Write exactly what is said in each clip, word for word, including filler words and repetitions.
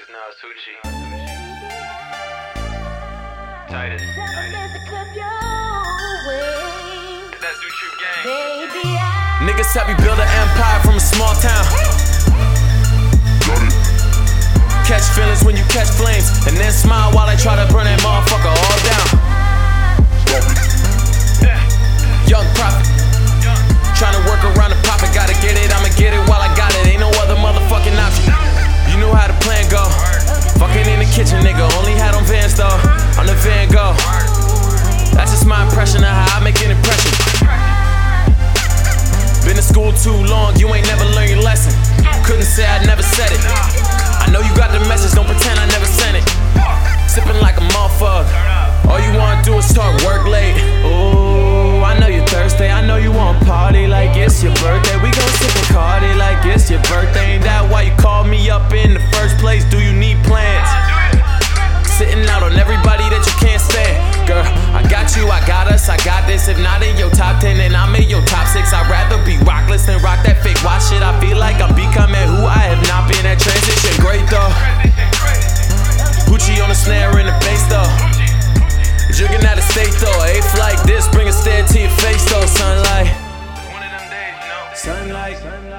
Nas Tucci. Titus. That's Zootube gang. Niggas help me build an empire from a small town. Catch feelings when you catch flames, and then smile while I try to burn that motherfucker all down. Young prophet, trying to work around the profit. Gotta get it, I'ma get it while I got it. Ain't no other motherfucking option. You knew how the plan go. Fucking in the kitchen, nigga. Only had on Vans though. I'm the Van Gogh. That's just my impression of how I make an impression. Been in school too long, you ain't never learned your lesson. Couldn't say I never said it. I know you got the message, don't pretend I never sent it. Sipping like a motherfucker. All you wanna do is talk work late. Ooh, I know you're thirsty. I know you wanna party like it's your birthday. We gon' sip a Cardi like it's your birthday. Ain't that why you called me up in the first place? Do you need plans? Sitting out on everybody that you can't stand. Girl, I got you, I got us, I got this. If not in your top ten, then I'm in your top six. I'd rather be rockless than rock that fake watch shit. I feel like I'm becoming who I have not been. That transition great though. Gucci on the snare and the bass though. Jugging out of state though. A flight this, bring a stare to your face though. Sunlight. One of them days, you know. Sunlight.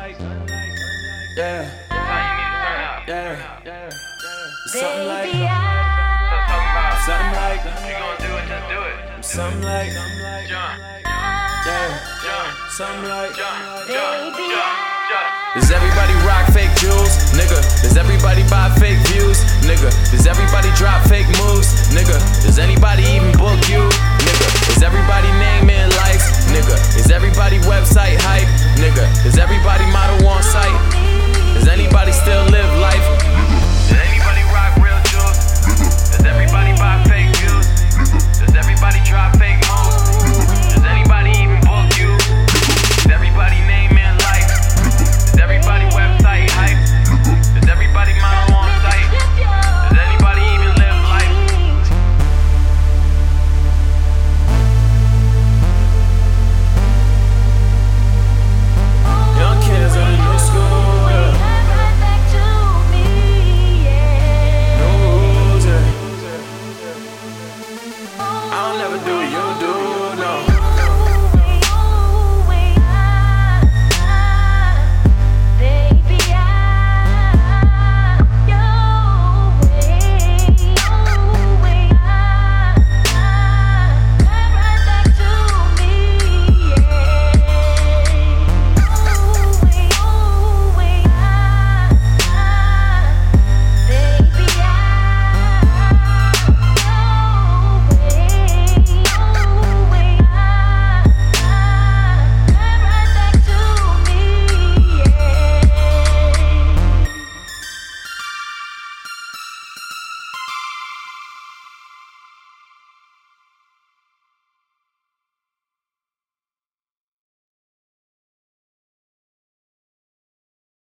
Yeah. That's how you need to turn out. Yeah. Yeah. Something like. Stop talking about Something like. if you gonna do it, just do it. Something like. John, Yeah. John, Something like. John, John, John, John. Does everybody rock fake jewels? Nigga, does everybody buy fake views? Nigga, does everybody drop fake moves? Nigga, does anybody even book you? Nigga, is everybody naming